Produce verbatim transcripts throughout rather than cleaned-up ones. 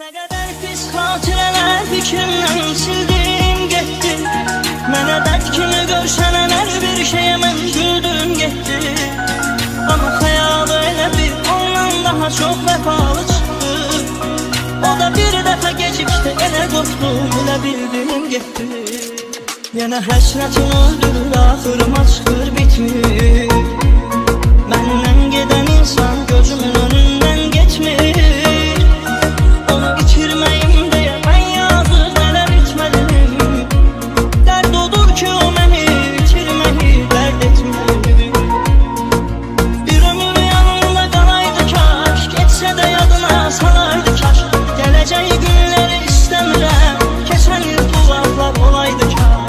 Ne kadar pis xatirələr fikrimdən sildim getdi. Mənə dərd kimi görşənən hər bir şeyə mən güldüm getdi. Amma xəyalı elə bir ondan daha çox vəfalı çıxdı. O da bir dəfə gecikdi, elə qorxdum, elə bildim getdi. Yenə həsrətim öldürür, axırıma çıxır, bitmir. Məndən gedən insan gözümün önündən getmir. Onu itirməyim deyə mən yazıq nələr etmədim. Dərd odur ki o məni itirməyi dərd etmir. Bir ömür yanımda qalaydı kaş, geçsə də yadına salaydı kaş. Gələcək günləri istəmirəm, keçən il bu vaxtlar olaydı kaş.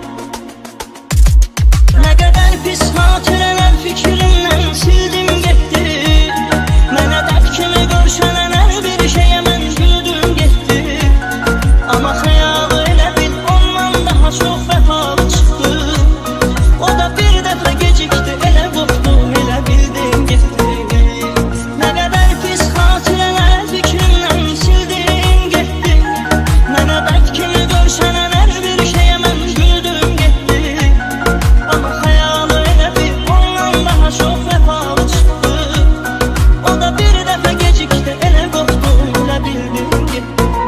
Nə qədər pis xatirələr fikrimdən sildim getdi. Mənə dərd kimi görşənən hər bir şeyə mən güldüm getdi. Amma xəyalı elə bil ondan daha çox vəfalı çıxdı. O da bir dəfə gecikdi, elə qorxdum, elə bildim getdi. Nə qədər pis xatirələr fikrimdən sildim getdi. Mənə dərd kimi görşənən hər bir şeyə mən güldüm getdi. Amma xəyalı elə bil ondan daha çox vəfalı çıxdı. O da bir dəfə gecikdi, elə qorxdum, elə bildim getdi.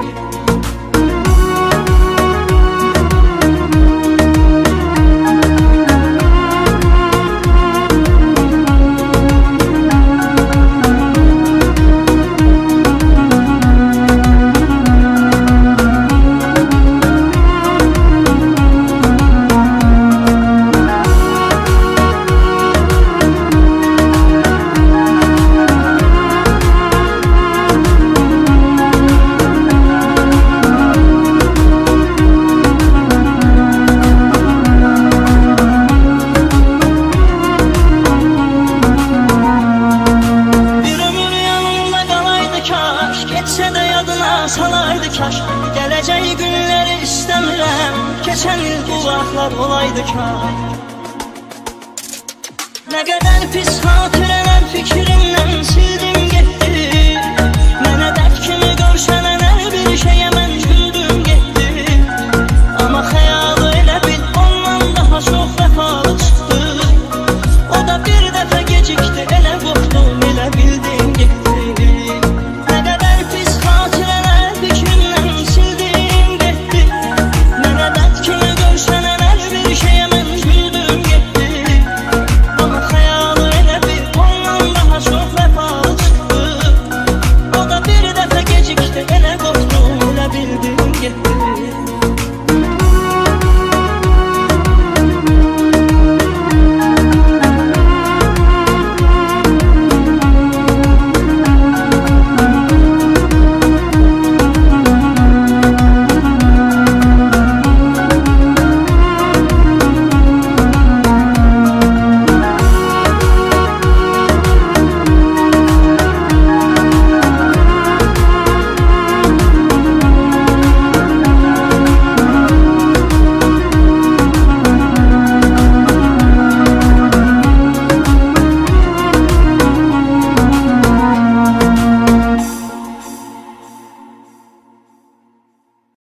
Bir ömür yanımda qalaydı kaş, geçsə də yadına salaydı kaş. Gələcək günləri istəmirəm, keçən il bu vaxtlar olaydı kaş. Nə qədər pis xatirələr fikrimdən sildim getdi.